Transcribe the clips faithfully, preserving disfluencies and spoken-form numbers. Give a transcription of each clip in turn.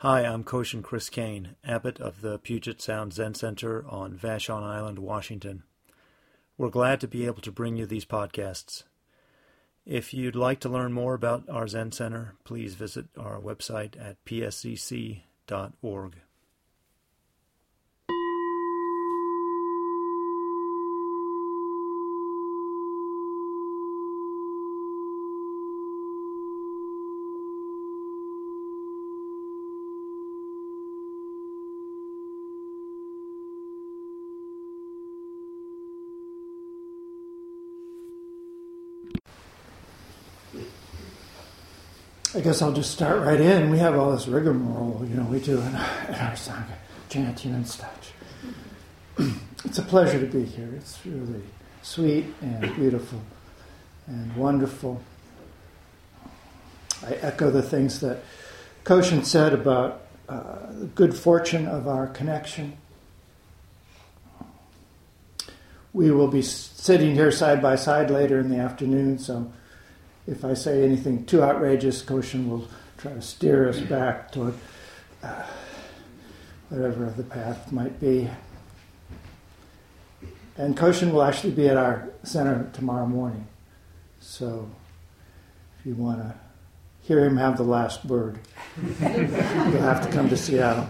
Hi, I'm Koshin Chris Kane, abbot of the Puget Sound Zen Center on Vashon Island, Washington. We're glad to be able to bring you these podcasts. If you'd like to learn more about our Zen Center, please visit our website at p s c c dot org. I guess I'll just start right in. We have all this rigmarole, you know, we do in our, in our Sangha, chanting and such. It's a pleasure to be here. It's really sweet and beautiful and wonderful. I echo the things that Koshin said about uh, the good fortune of our connection. We will be sitting here side by side later in the afternoon, so if I say anything too outrageous, Koshin will try to steer us back toward uh, whatever the path might be. And Koshin will actually be at our center tomorrow morning. So if you want to hear him have the last word, you'll have to come to Seattle.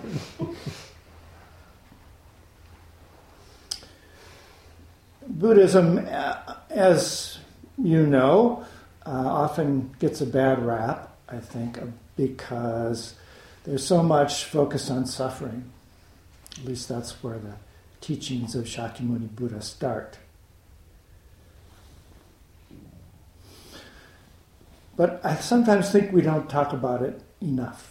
Buddhism, as you know, Uh, often gets a bad rap, I think, because there's so much focus on suffering. At least that's where the teachings of Shakyamuni Buddha start. But I sometimes think we don't talk about it enough.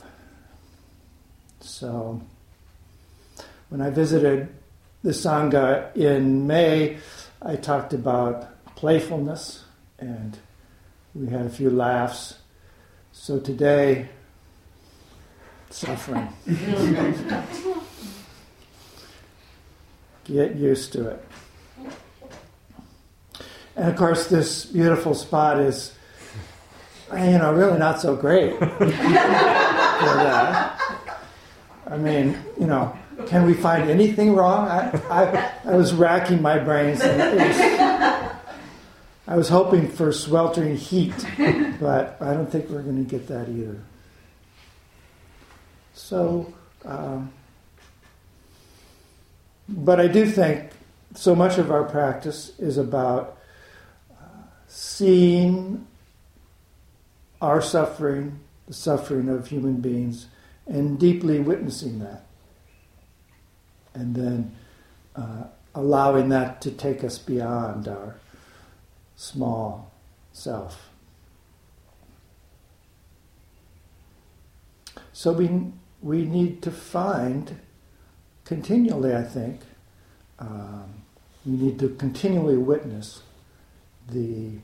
So when I visited the Sangha in May, I talked about playfulness, and we had a few laughs. So today, suffering. Get used to it. And of course, this beautiful spot is, you know, really not so great for that. I mean, you know, can we find anything wrong? I, I, I was racking my brains, and it was, I was hoping for sweltering heat, but I don't think we're going to get that either. So, um, but I do think so much of our practice is about uh, seeing our suffering, the suffering of human beings, and deeply witnessing that. And then uh, allowing that to take us beyond our small self. So we we need to find continually, I think, um, we need to continually witness the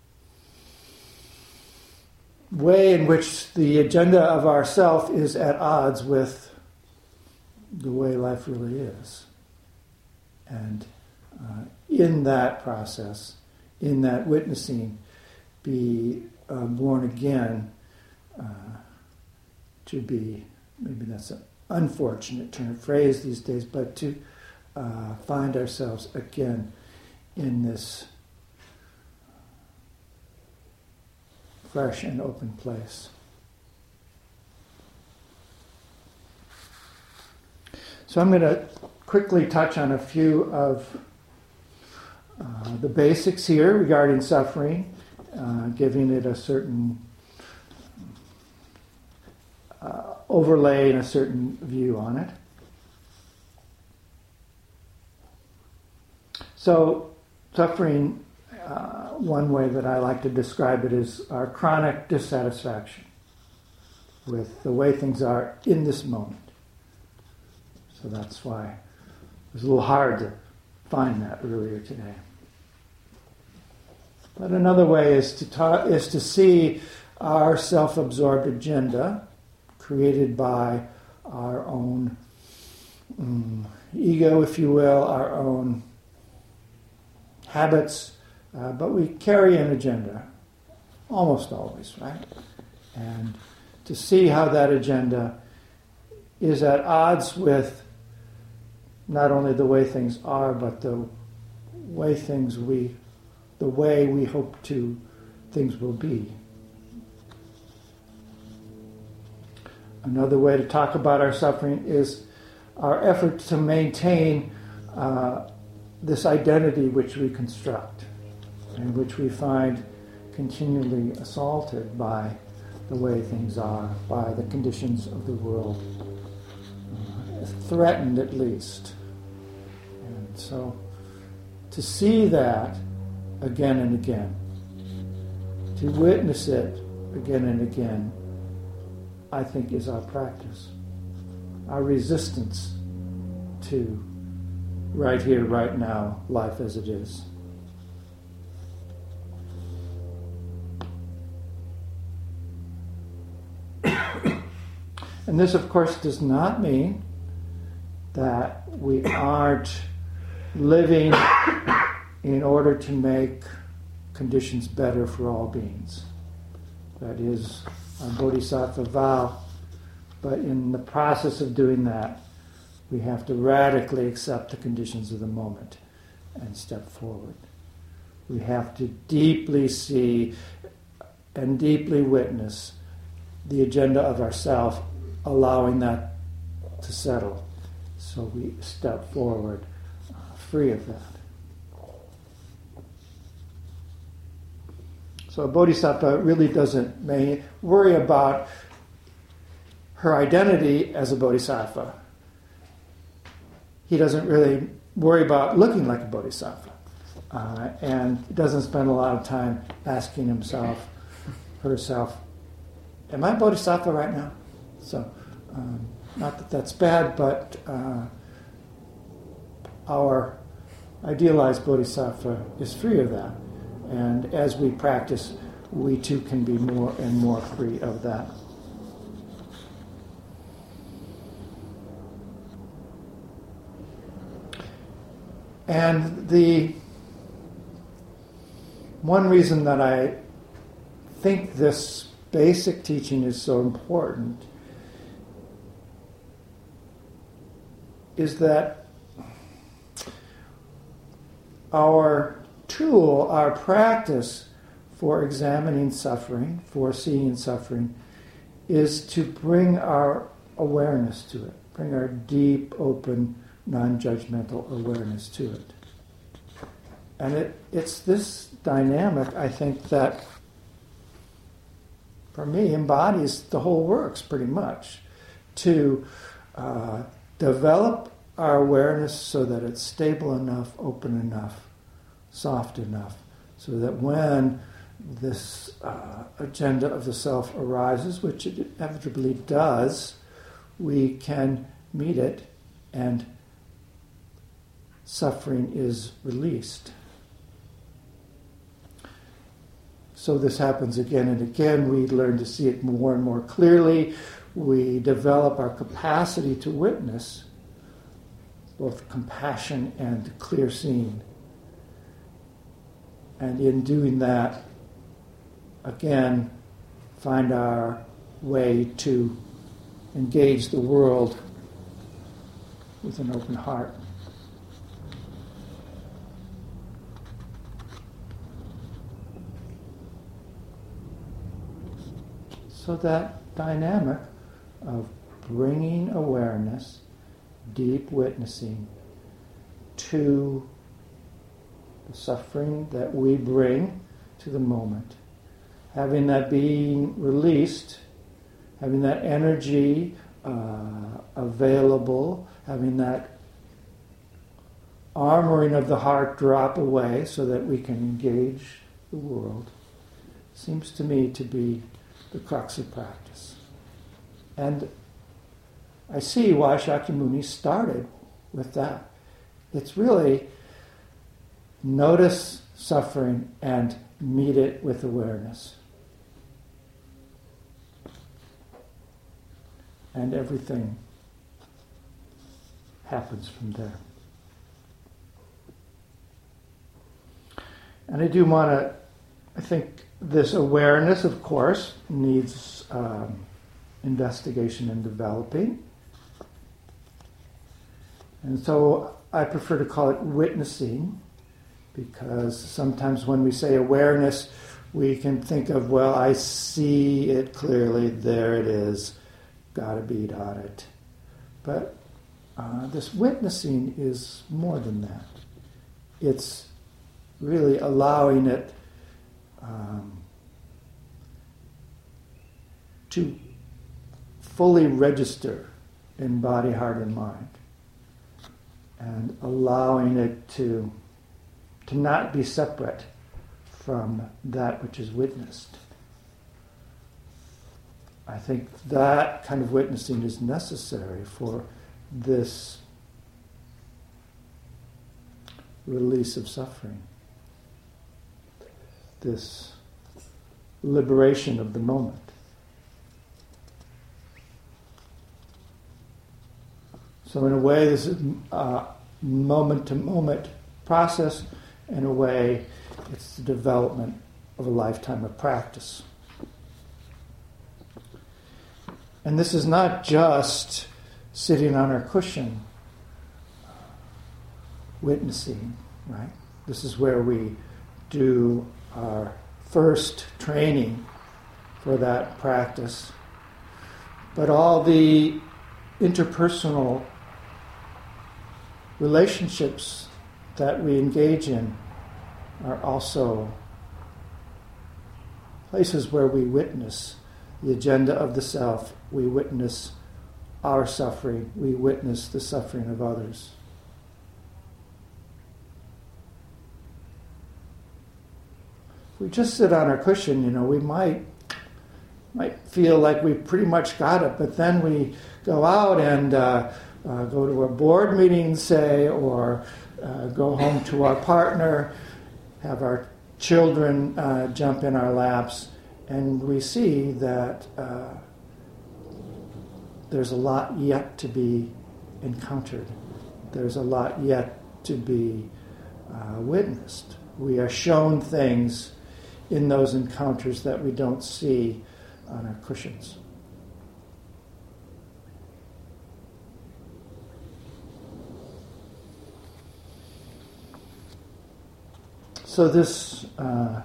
way in which the agenda of our self is at odds with the way life really is. And uh, in that process, in that witnessing, be uh, born again, uh, to be, maybe that's an unfortunate turn of phrase these days, but to uh, find ourselves again in this fresh and open place. So I'm going to quickly touch on a few of uh, the basics here regarding suffering, uh, giving it a certain uh, overlay and a certain view on it. So suffering, uh, one way that I like to describe it is our chronic dissatisfaction with the way things are in this moment. So that's why it was a little hard to find that earlier today. But another way is to ta- is to see our self-absorbed agenda created by our own um, ego, if you will, our own habits, uh, but we carry an agenda, almost always, right? And to see how that agenda is at odds with not only the way things are, but the way things we, the way we hope to things will be. Another way to talk about our suffering is our effort to maintain uh, this identity which we construct and which we find continually assaulted by the way things are, by the conditions of the world, uh, threatened at least. And so to see that again and again, to witness it again and again, I think is our practice, our resistance to right here, right now, life as it is. And this, of course, does not mean that we aren't living in order to make conditions better for all beings. That is our bodhisattva vow. But in the process of doing that, we have to radically accept the conditions of the moment and step forward. We have to deeply see and deeply witness the agenda of ourself, allowing that to settle. So we step forward uh, free of that. So a bodhisattva really doesn't may worry about her identity as a bodhisattva. He doesn't really worry about looking like a bodhisattva, uh, and doesn't spend a lot of time asking himself, herself, am I a bodhisattva right now? So, um, not that that's bad, but uh, our idealized bodhisattva is free of that. And as we practice, we too can be more and more free of that. And the one reason that I think this basic teaching is so important is that our tool, our practice for examining suffering, for seeing suffering, is to bring our awareness to it, bring our deep, open, non-judgmental awareness to it. And it, it's this dynamic, I think, that, for me, embodies the whole works pretty much. To uh, develop our awareness so that it's stable enough, open enough, soft enough, so that when this uh, agenda of the self arises, which it inevitably does, we can meet it and suffering is released. So this happens again and again. We learn to see it more and more clearly. We develop our capacity to witness both compassion and clear seeing. And in doing that, again, find our way to engage the world with an open heart. So that dynamic of bringing awareness, deep witnessing, to the suffering that we bring to the moment, having that being released, having that energy uh, available, having that armoring of the heart drop away so that we can engage the world, seems to me to be the crux of practice. And I see why Shakyamuni started with that. It's really notice suffering and meet it with awareness. And everything happens from there. And I do want to, I think this awareness, of course, needs um, investigation and developing. And so I prefer to call it witnessing, because sometimes when we say awareness, we can think of, well, I see it clearly, there it is, got a bead on it. But uh, this witnessing is more than that. It's really allowing it um, to fully register in body, heart, and mind, and allowing it to, to not be separate from that which is witnessed. I think that kind of witnessing is necessary for this release of suffering, this liberation of the moment. So in a way, this is a moment-to-moment process. In a way, it's the development of a lifetime of practice. And this is not just sitting on our cushion witnessing, right? This is where we do our first training for that practice. But all the interpersonal relationships that we engage in are also places where we witness the agenda of the self, we witness our suffering, we witness the suffering of others. If we just sit on our cushion, you know, we might might feel like we pretty much got it, but then we go out and uh, uh, go to a board meeting, say, or uh, go home to our partner, have our children uh, jump in our laps, and we see that uh, there's a lot yet to be encountered. There's a lot yet to be uh, witnessed. We are shown things in those encounters that we don't see on our cushions. So this uh,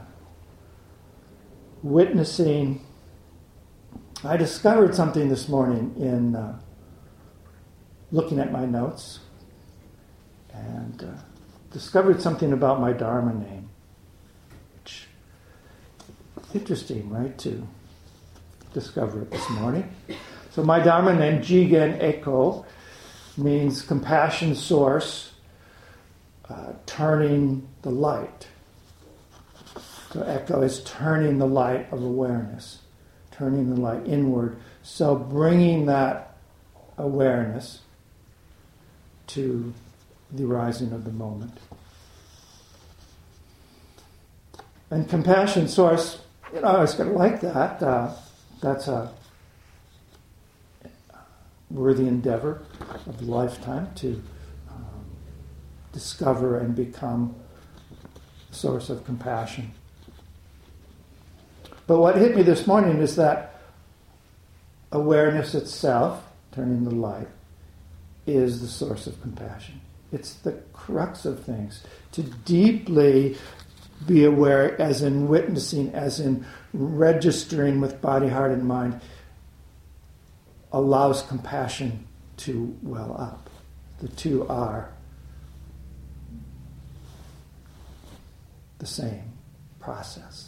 witnessing, I discovered something this morning in uh, looking at my notes, and uh, discovered something about my Dharma name. Which, interesting, right, to discover it this morning. So my Dharma name, Jigen Eko, means compassion source, uh, turning the light. So Eko is turning the light of awareness, turning the light inward. So bringing that awareness to the rising of the moment. And compassion source, you know, I was going to like that. Uh, that's a worthy endeavor of a lifetime to um, discover and become a source of compassion. But what hit me this morning is that awareness itself, turning the light, is the source of compassion. It's the crux of things. To deeply be aware, as in witnessing, as in registering with body, heart, and mind, allows compassion to well up. The two are the same process.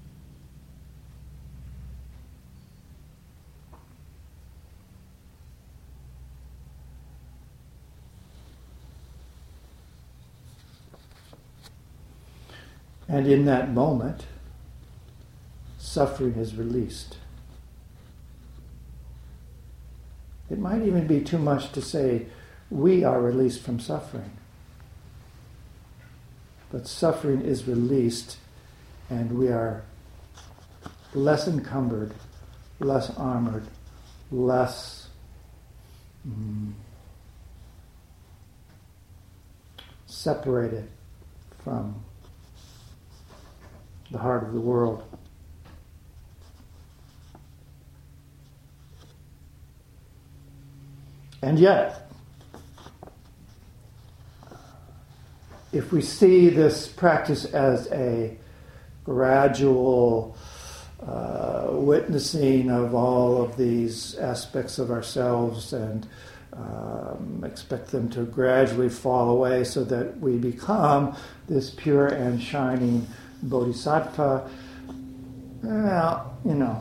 And in that moment, suffering is released. It might even be too much to say we are released from suffering. But suffering is released, and we are less encumbered, less armored, less mm, separated from the heart of the world. And yet, if we see this practice as a gradual uh, witnessing of all of these aspects of ourselves and um, expect them to gradually fall away so that we become this pure and shining bodhisattva, well, you know,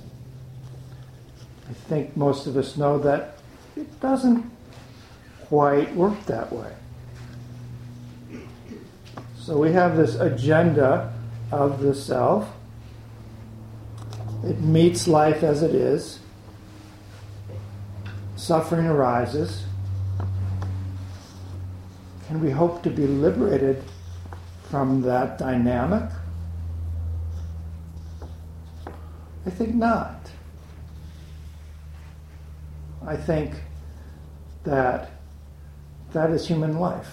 I think most of us know that it doesn't quite work that way. So we have this agenda of the self. It meets life as it is. Suffering arises. Can we hope to be liberated from that dynamic? I think not. I think that that is human life.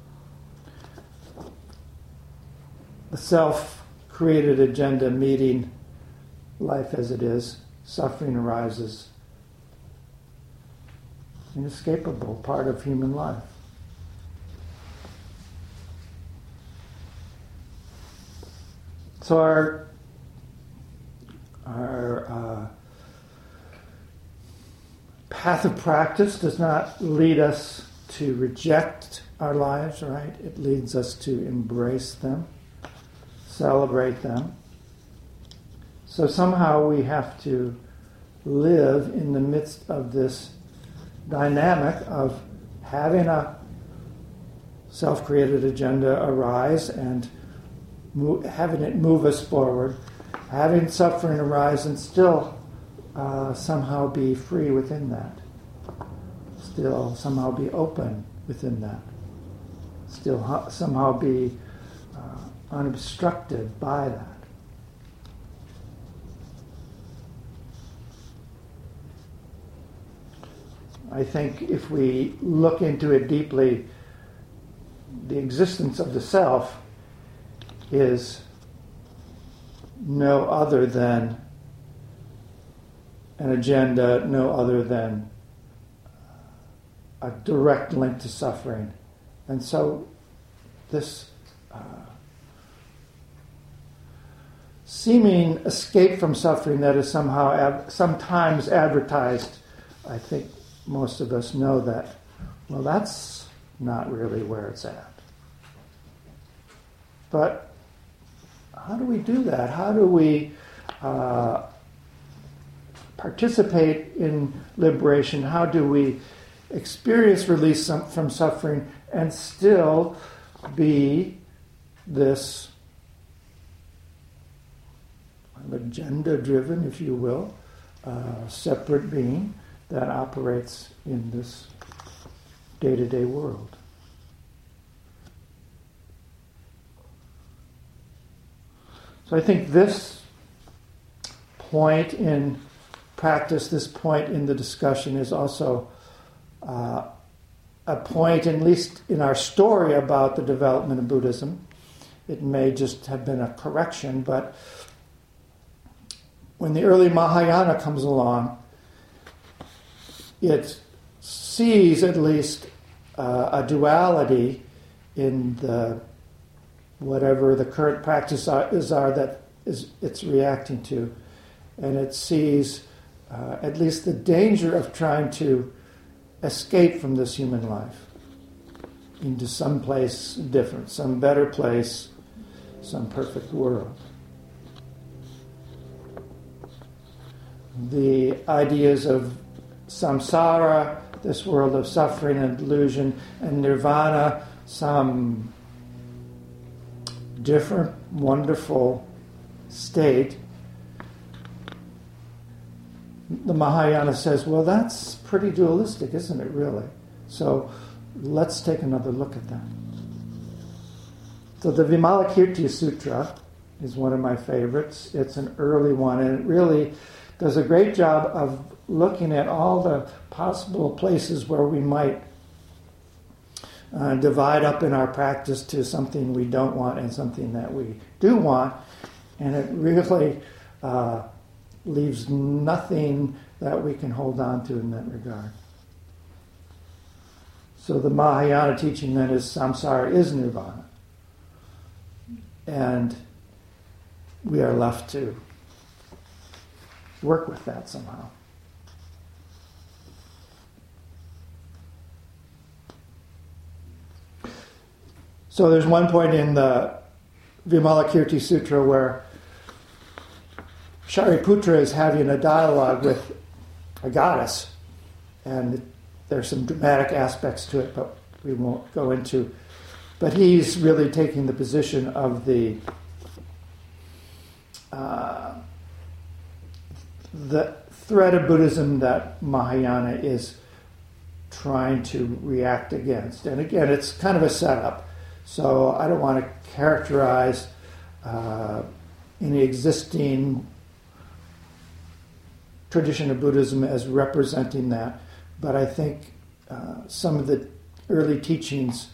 The self-created agenda meeting life as it is, suffering arises. Inescapable part of human life. So our our uh, path of practice does not lead us to reject our lives, right? It leads us to embrace them, celebrate them. So somehow we have to live in the midst of this dynamic of having a self-created agenda arise and move, having it move us forward, having suffering arise and still uh, somehow be free within that, still somehow be open within that, still ha- somehow be uh, unobstructed by that. I think if we look into it deeply, the existence of the self is no other than an agenda, no other than a direct link to suffering. And so this uh, seeming escape from suffering that is somehow ab- sometimes advertised, I think most of us know that, well, that's not really where it's at. But how do we do that? How do we uh, participate in liberation? How do we experience release from suffering and still be this agenda-driven, if you will, uh, separate being that operates in this day-to-day world? So I think this point in practice, this point in the discussion is also uh, a point, at least in our story about the development of Buddhism. It may just have been a correction, but when the early Mahayana comes along, it sees at least uh, a duality in the whatever the current practice are, is are that is it's reacting to, and it sees uh, at least the danger of trying to escape from this human life into some place different, some better place, some perfect world. The ideas of samsara, this world of suffering and delusion, and nirvana, some different, wonderful state. The Mahayana says, well, that's pretty dualistic, isn't it, really? So let's take another look at that. So the Vimalakirti Sutra is one of my favorites. It's an early one, and it really does a great job of looking at all the possible places where we might uh, divide up in our practice to something we don't want and something that we do want. And it really uh, leaves nothing that we can hold on to in that regard. So the Mahayana teaching then is samsara is nirvana. And we are left to work with that somehow. So there's one point in the Vimalakirti Sutra where Shariputra is having a dialogue with a goddess, and there's some dramatic aspects to it, but we won't go into. But he's really taking the position of the uh, the thread of Buddhism that Mahayana is trying to react against. And again, it's kind of a setup. So I don't want to characterize uh, any existing tradition of Buddhism as representing that, but I think uh, some of the early teachings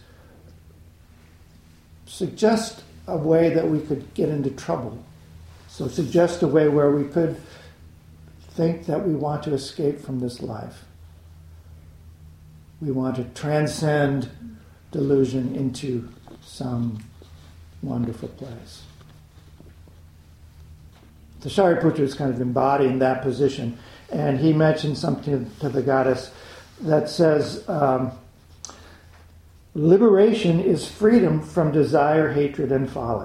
suggest a way that we could get into trouble. So suggest a way where we could think that we want to escape from this life. We want to transcend delusion into some wonderful place. The Shariputra is kind of embodying that position, and he mentioned something to the goddess that says, um, liberation is freedom from desire, hatred, and folly.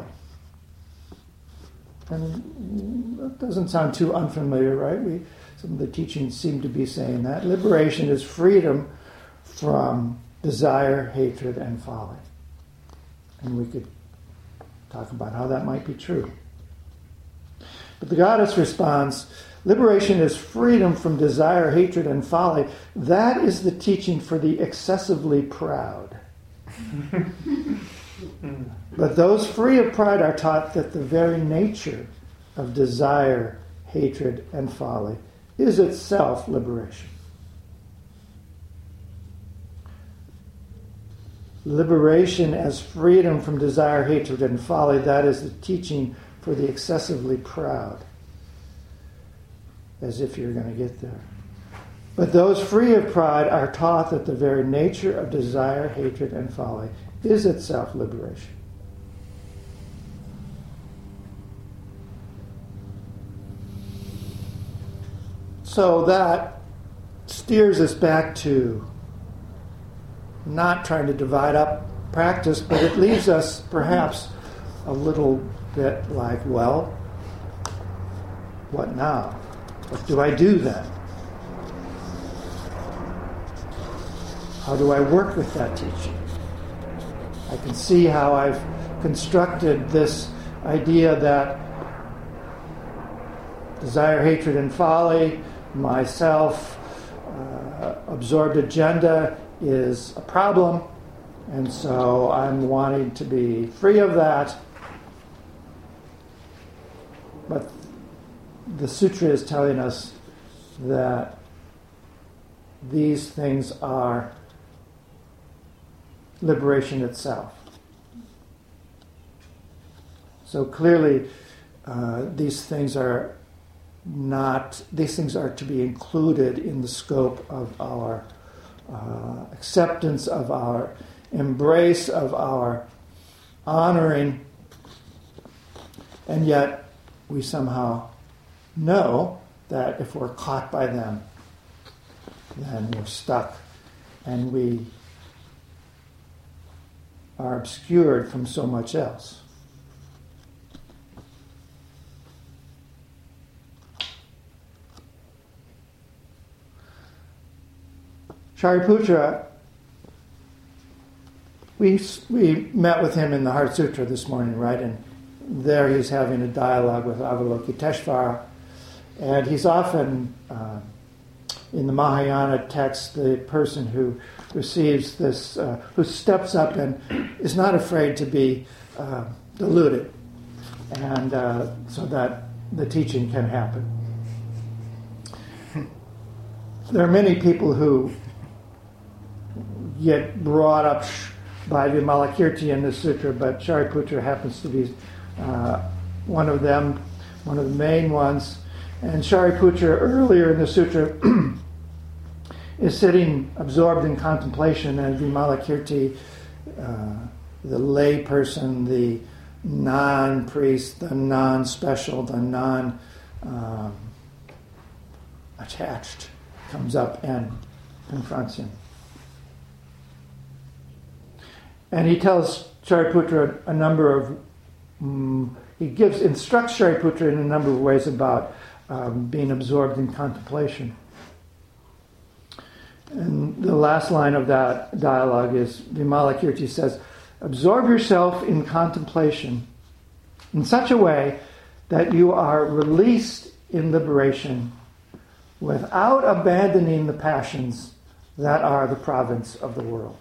And that doesn't sound too unfamiliar, right? We, some of the teachings seem to be saying that. Liberation is freedom from desire, hatred, and folly. And we could talk about how that might be true. But the goddess responds, liberation is freedom from desire, hatred, and folly. That is the teaching for the excessively proud. But those free of pride are taught that the very nature of desire, hatred, and folly is itself liberation. Liberation as freedom from desire, hatred, and folly, that is the teaching for the excessively proud. As if you're going to get there. But those free of pride are taught that the very nature of desire, hatred, and folly is itself liberation. So that steers us back to not trying to divide up practice, but it leaves us perhaps a little bit like, well, what now? What do I do then? How do I work with that teaching? I can see how I've constructed this idea that desire, hatred, and folly, my self-absorbed uh, agenda is a problem, and so I'm wanting to be free of that. But the sutra is telling us that these things are liberation itself. So clearly, uh, these things are not, these things are to be included in the scope of our uh, acceptance, of our embrace, of our honoring, and yet we somehow know that if we're caught by them, then we're stuck, and we are obscured from so much else. Shariputra, we we met with him in the Heart Sutra this morning, right? And there he's having a dialogue with Avalokiteshvara, and he's often uh, in the Mahayana text the person who receives this, uh, who steps up and is not afraid to be uh, deluded, and uh, so that the teaching can happen. There are many people who get brought up by Vimalakirti in the sutra, but Shariputra happens to be uh, one of them, one of the main ones. And Shariputra, earlier in the sutra, is sitting absorbed in contemplation, and Vimalakirti, uh, the lay person, the non-priest, the non-special, the non-attached, um, comes up and confronts him. And he tells Shariputra a number of, um, he gives, instructs Shariputra in a number of ways about um, being absorbed in contemplation. And the last line of that dialogue is, Vimalakirti says, absorb yourself in contemplation in such a way that you are released in liberation without abandoning the passions that are the province of the world.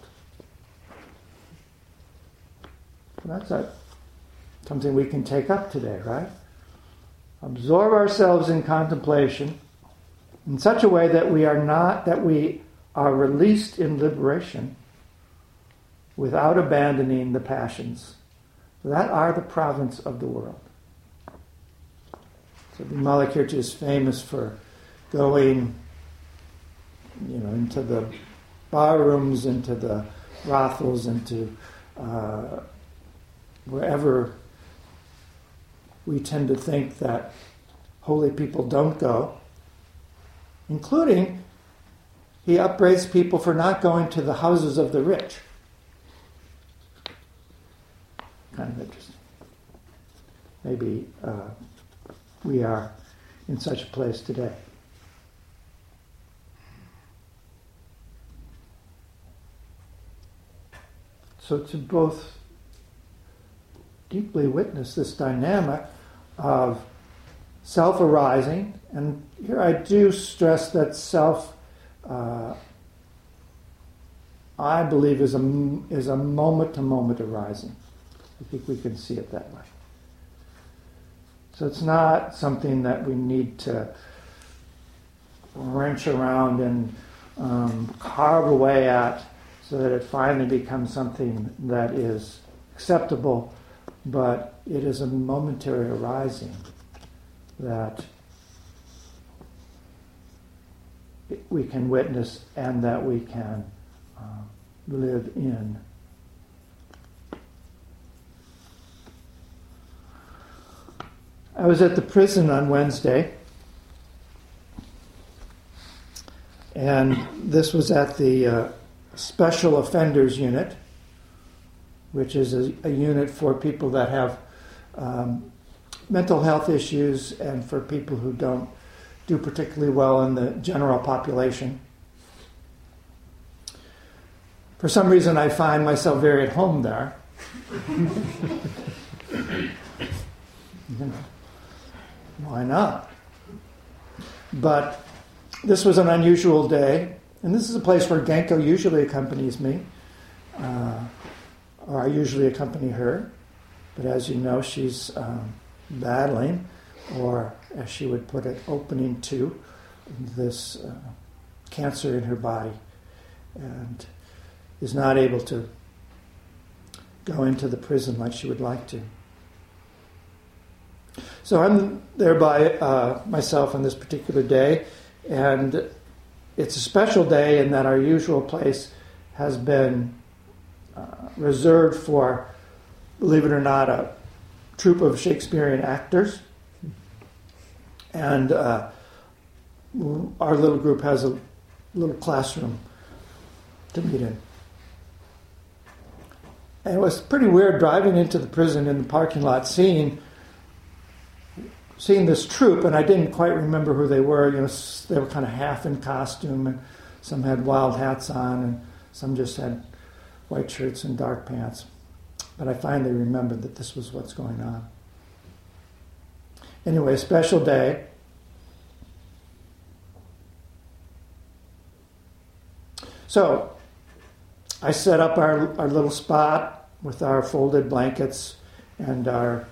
So that's a, something we can take up today, right? Absorb ourselves in contemplation in such a way that we are not, that we are released in liberation without abandoning the passions that are the province of the world. So Vimalakirti is famous for going, you know, into the bar rooms, into the brothels, into uh, wherever we tend to think that holy people don't go, including he upbraids people for not going to the houses of the rich. Kind of interesting. Maybe uh, we are in such a place today. So to both deeply witness this dynamic of self-arising, and here I do stress that self, uh, I believe, is a, is a moment-to-moment arising. I think we can see it that way. So it's not something that we need to wrench around and um, carve away at so that it finally becomes something that is acceptable, but it is a momentary arising that we can witness and that we can uh, live in. I was at the prison on Wednesday, and this was at the uh, Special Offenders Unit, which is a, a unit for people that have um, mental health issues and for people who don't do particularly well in the general population. For some reason, I find myself very at home there. Why not? But this was an unusual day, and this is a place where Genko usually accompanies me, uh, or I usually accompany her. But as you know, she's um, battling, or as she would put it, opening to this uh, cancer in her body, and is not able to go into the prison like she would like to. So I'm there by uh, myself on this particular day, and it's a special day in that our usual place has been uh, reserved for, believe it or not, a troupe of Shakespearean actors. And uh, our little group has a little classroom to meet in. And it was pretty weird driving into the prison in the parking lot, seeing seeing this troupe, and I didn't quite remember who they were. You know, they were kind of half in costume, and some had wild hats on, and some just had white shirts and dark pants. But I finally remembered that this was what's going on. Anyway, special day. So I set up our, our little spot with our folded blankets and our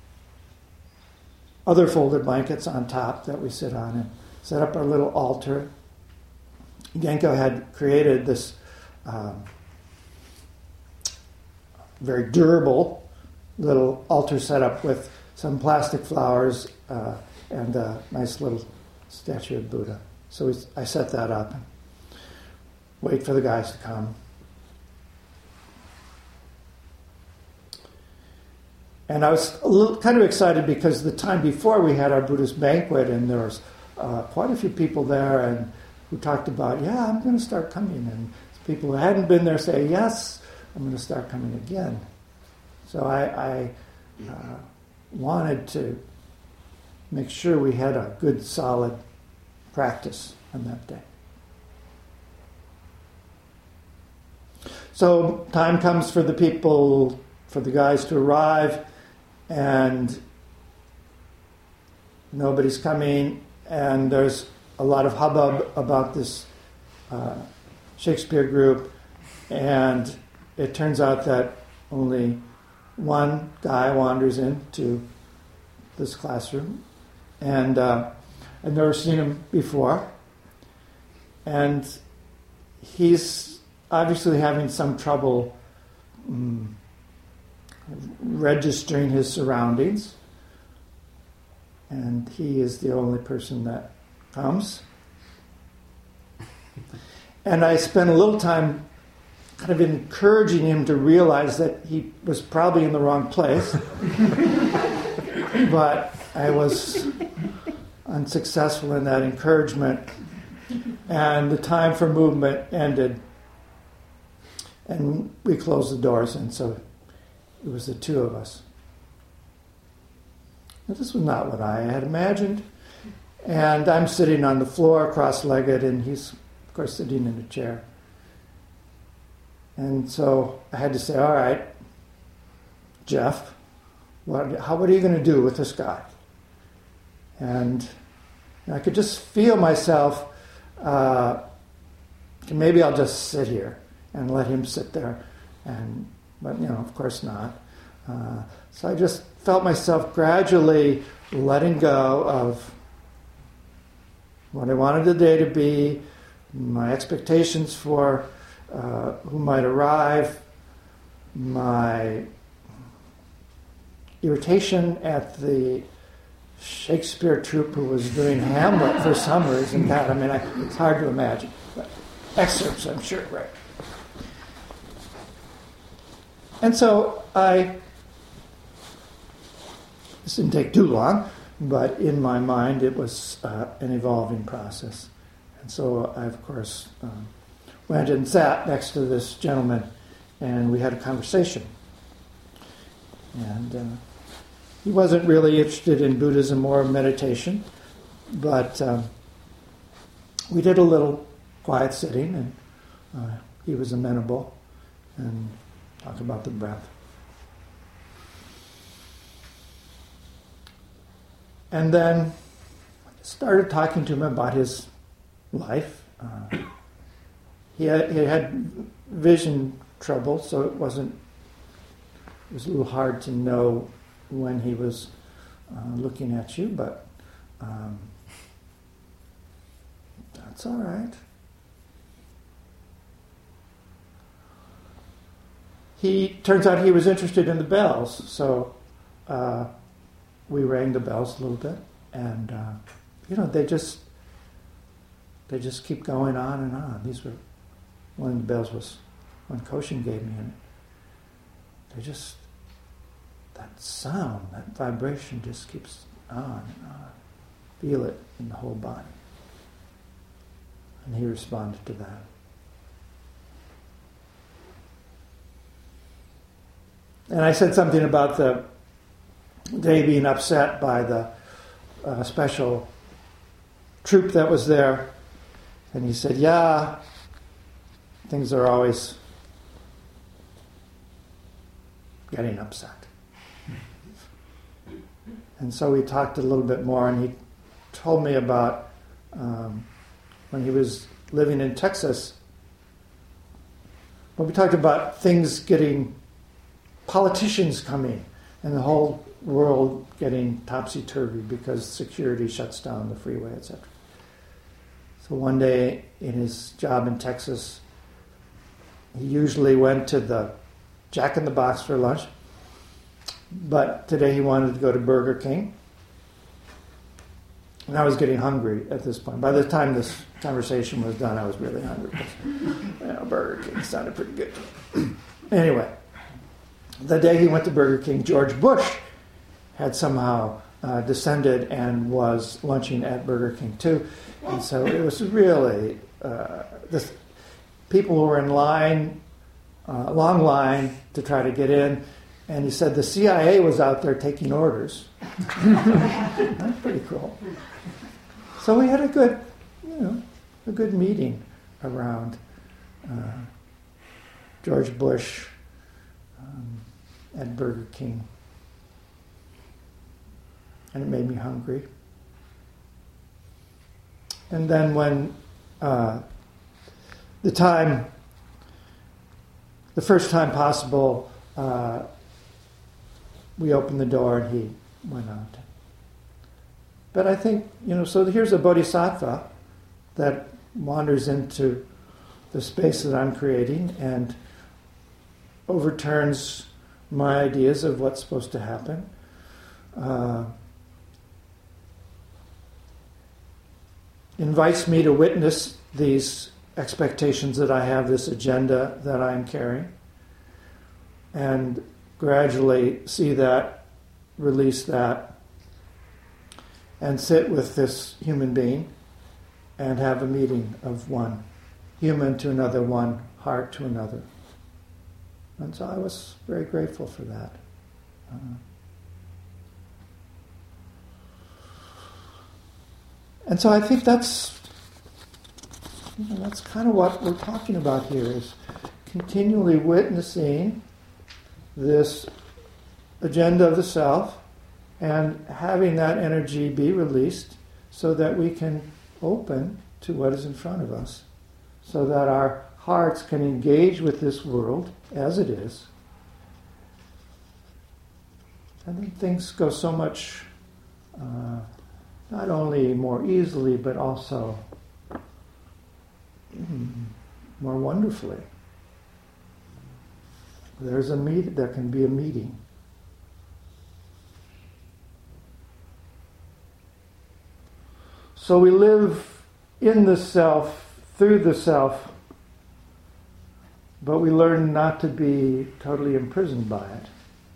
other folded blankets on top that we sit on, and set up our little altar. Genko had created this um, very durable little altar setup with some plastic flowers uh, and a nice little statue of Buddha. So we, I set that up and wait for the guys to come. And I was a little, kind of excited because the time before we had our Buddhist banquet, and there was uh, quite a few people there, and who talked about, yeah, I'm going to start coming. And people who hadn't been there say, yes, I'm going to start coming again. So I, I uh, wanted to make sure we had a good, solid practice on that day. So time comes for the people, for the guys to arrive, and nobody's coming, and there's a lot of hubbub about this uh, Shakespeare group, and it turns out that only one guy wanders into this classroom, and uh, I've never seen him before, and he's obviously having some trouble um, registering his surroundings, and he is the only person that comes. And I spent a little time kind of encouraging him to realize that he was probably in the wrong place. But I was unsuccessful in that encouragement. And the time for movement ended. And we closed the doors, and so it was the two of us. Now, this was not what I had imagined. And I'm sitting on the floor, cross-legged, and he's, of course, sitting in a chair. And so I had to say, all right, Jeff, what, how, what are you going to do with this guy? And I could just feel myself, uh, maybe I'll just sit here and let him sit there. And but, you know, of course not. Uh, so I just felt myself gradually letting go of what I wanted the day to be, my expectations for uh, who might arrive, my irritation at the Shakespeare troupe who was doing Hamlet for some reason. God, I mean, I, it's hard to imagine. But excerpts, I'm sure, right. And so I, this didn't take too long, but in my mind it was uh, an evolving process. And so I, of course, um, went and sat next to this gentleman, and we had a conversation. And uh, he wasn't really interested in Buddhism or meditation, but um, we did a little quiet sitting, and uh, he was amenable, and talked about the breath. And then started talking to him about his life. Uh, he had, he had vision trouble, so it wasn't. It was a little hard to know when he was uh, looking at you, but um, that's all right. He turns out he was interested in the bells, so uh, we rang the bells a little bit, and uh, you know they just they just keep going on and on. These were one of the bells was one Koshin gave me, and they just that sound, that vibration just keeps on and on. Feel it in the whole body, and he responded to that. And I said something about the day being upset by the uh, special troop that was there. And he said, yeah, things are always getting upset. And so we talked a little bit more, and he told me about um, when he was living in Texas. When we talked about things getting politicians coming and the whole world getting topsy-turvy because security shuts down the freeway, et cetera. So one day in his job in Texas, he usually went to the Jack in the Box for lunch, but today he wanted to go to Burger King. And I was getting hungry at this point. By the time this conversation was done, I was really hungry. You know, Burger King sounded pretty good. Anyway, the day he went to Burger King, George Bush had somehow uh, descended and was lunching at Burger King too. And so it was really, uh, this, people were in line, uh, long line to try to get in. And he said the C I A was out there taking orders. That's pretty cool. So we had a good, you know, a good meeting around uh, George Bush um, at Burger King. And it made me hungry. And then when uh, the time, the first time possible, uh, we opened the door and he went out. But I think, you know, so here's a bodhisattva that wanders into the space that I'm creating and overturns my ideas of what's supposed to happen. Uh, invites me to witness these expectations that I have, this agenda that I'm carrying, and gradually see that, release that, and sit with this human being and have a meeting of one human to another, one heart to another. And so I was very grateful for that. Uh, and so I think that's, you know, that's kind of what we're talking about here, is continually witnessing this agenda of the self and having that energy be released so that we can open to what is in front of us, so that our hearts can engage with this world as it is. And then things go so much, uh, not only more easily, but also mm, more wonderfully. There's a meet. There can be a meeting. So we live in the self, through the self, but we learn not to be totally imprisoned by it.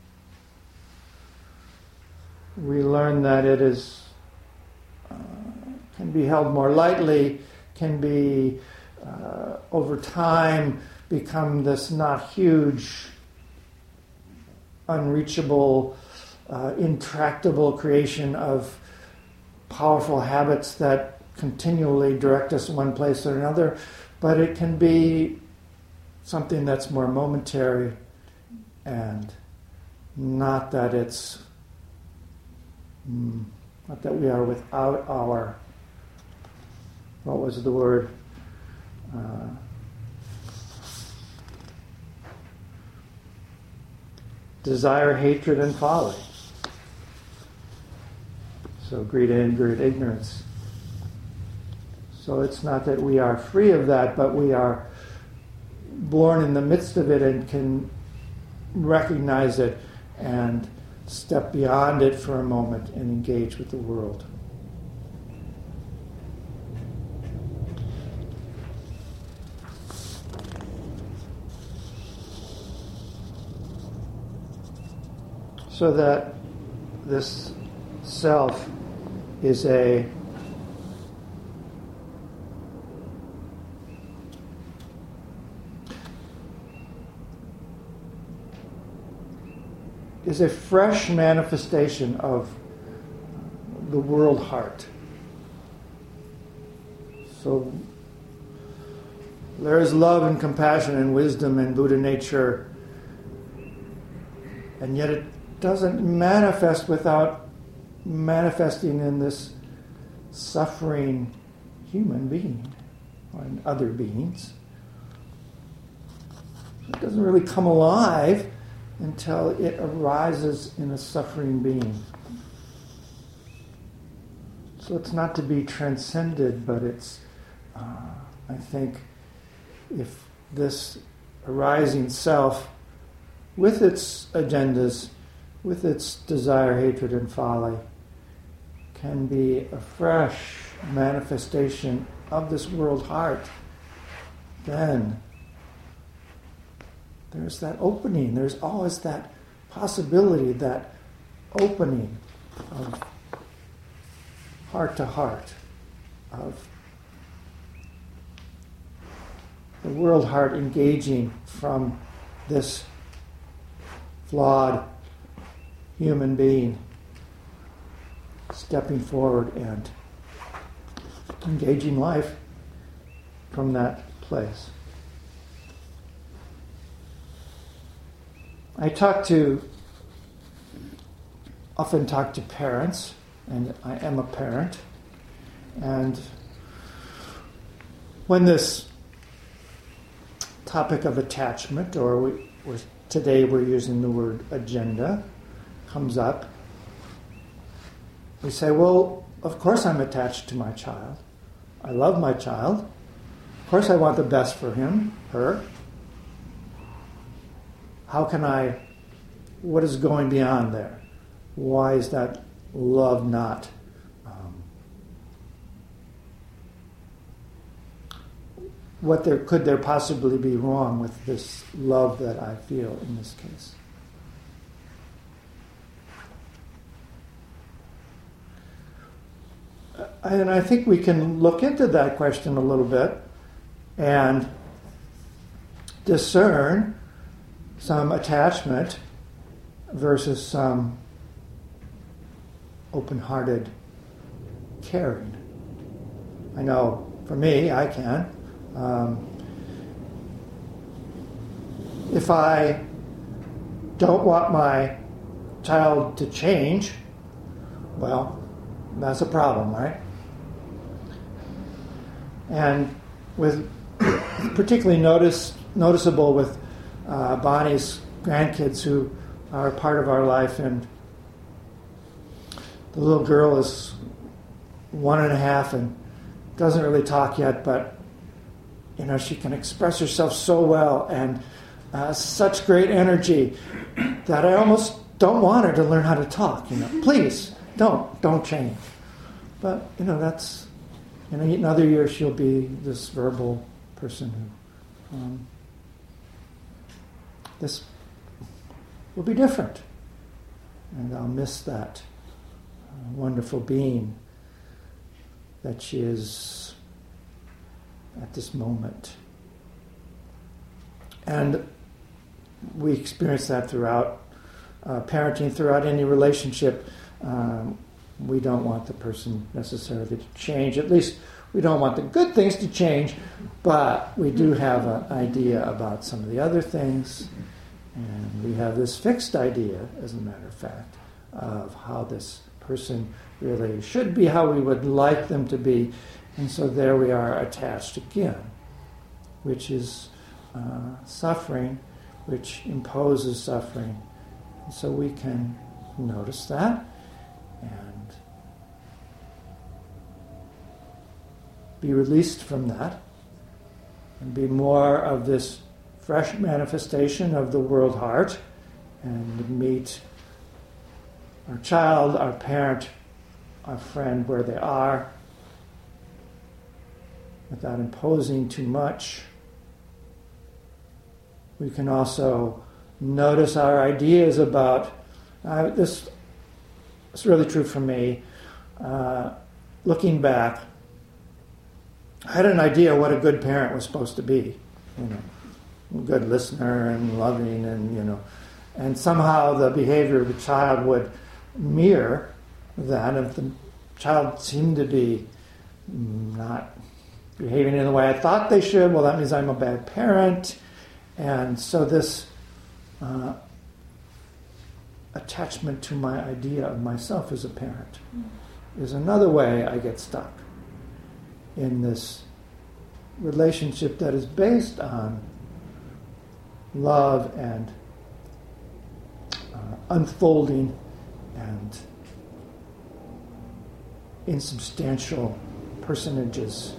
We learn that it is uh, can be held more lightly, can be uh, over time become this not huge, unreachable, uh, intractable creation of powerful habits that continually direct us in one place or another, but it can be something that's more momentary, and not that it's mm, not that we are without our, what was the word? Uh, desire, hatred, and folly. So greed, anger, and ignorance. So it's not that we are free of that, but we are born in the midst of it and can recognize it and step beyond it for a moment and engage with the world. So that this self is a is a fresh manifestation of the world heart. So there is love and compassion and wisdom and Buddha nature, and yet it doesn't manifest without manifesting in this suffering human being or in other beings. It doesn't really come alive until it arises in a suffering being. So it's not to be transcended, but it's, uh, I think, if this arising self, with its agendas, with its desire, hatred, and folly, can be a fresh manifestation of this world heart, then there's that opening. There's always that possibility, that opening of heart to heart, of the world heart engaging from this flawed human being, stepping forward and engaging life from that place. I talk to, often talk to parents, and I am a parent, and when this topic of attachment, or we, we're, today we're using the word agenda, comes up, we say, well, of course I'm attached to my child. I love my child. Of course I want the best for him, her. How can I, what is going beyond there? Why is that love not um, what there could there possibly be wrong with this love that I feel in this case? And I think we can look into that question a little bit and discern some attachment versus some open-hearted caring. I know for me, I can. Um, if I don't want my child to change, well, that's a problem, right? And with particularly notice, noticeable with uh, Bonnie's grandkids who are part of our life, and the little girl is one and a half and doesn't really talk yet, but you know, she can express herself so well and uh, such great energy that I almost don't want her to learn how to talk. You know, please don't don't change. But you know, that's, you know, in another year she'll be this verbal person who um, this will be different, and I'll miss that uh, wonderful being that she is at this moment. And we experience that throughout uh, parenting, throughout any relationship. Um, we don't want the person necessarily to change. At least we don't want the good things to change, but we do have an idea about some of the other things. And we have this fixed idea, as a matter of fact, of how this person really should be, how we would like them to be. And so there we are attached again, which is uh, suffering, which imposes suffering. And so we can notice that and be released from that and be more of this fresh manifestation of the world heart and meet our child, our parent, our friend where they are without imposing too much. We can also notice our ideas about uh, this. It's really true for me. Uh, looking back, I had an idea what a good parent was supposed to be. You know, a good listener and loving, and you know, and somehow the behavior of the child would mirror that. If the child seemed to be not behaving in the way I thought they should, well, that means I'm a bad parent. And so this uh, attachment to my idea of myself as a parent is another way I get stuck in this relationship that is based on love and uh, unfolding and insubstantial personages.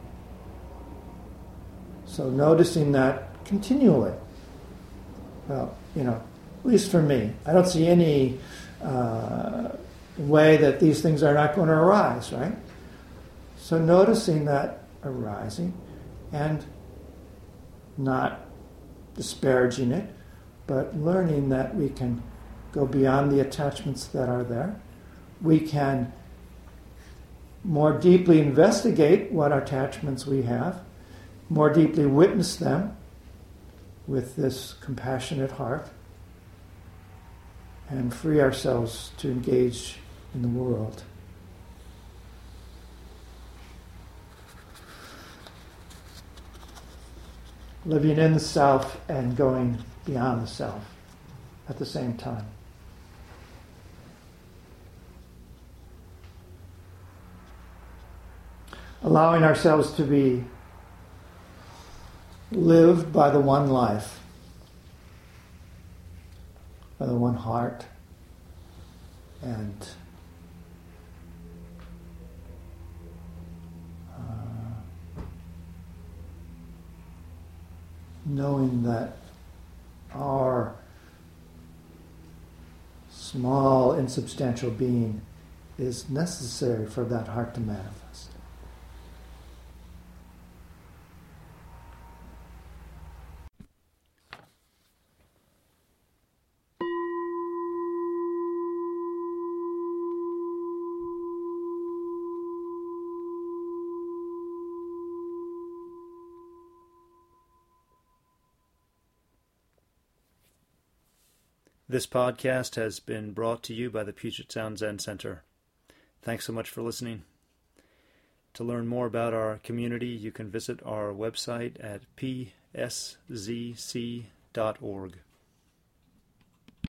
So noticing that continually. Well, you know, at least for me, I don't see any uh, way that these things are not going to arise, right? So noticing that arising and not disparaging it, but learning that we can go beyond the attachments that are there. We can more deeply investigate what attachments we have, more deeply witness them with this compassionate heart, and free ourselves to engage in the world. Living in the self and going beyond the self at the same time. Allowing ourselves to be lived by the one life, by the one heart, and uh, knowing that our small, insubstantial being is necessary for that heart to manifest. This podcast has been brought to you by the Puget Sound Zen Center. Thanks so much for listening. To learn more about our community, you can visit our website at p s z c dot org.